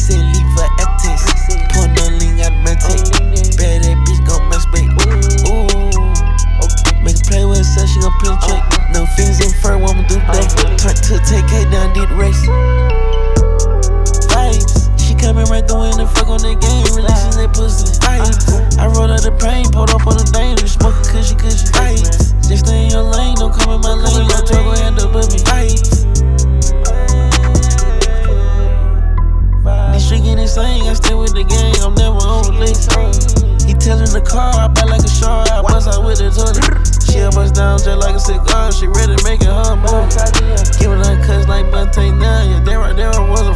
said leap for Actis. Pour no lean out of my take. Bad that bitch gon' masturbate. Ooh. Make a play with herself, she gon' penetrate. No fingers in fur, what I'ma do today? Turn to a take K down, did the race. Vibes. She coming right through in the fuck on the game. Releasing that pussy. Vibes. I rolled out the pain, pulled up on the thing. Smoking cushy. Vibes. Just stay in your lane, don't come in my lane. Your truck gon' end up with me. Vibes. This shit get insane, I stay with the gang, I'm never on release. He telling the car, I bite like a shark, I bust out with the toilet. She'll bust down just like a cigar, she ready to make it her move. Giving her cuts like Buntain now, yeah, that right there was a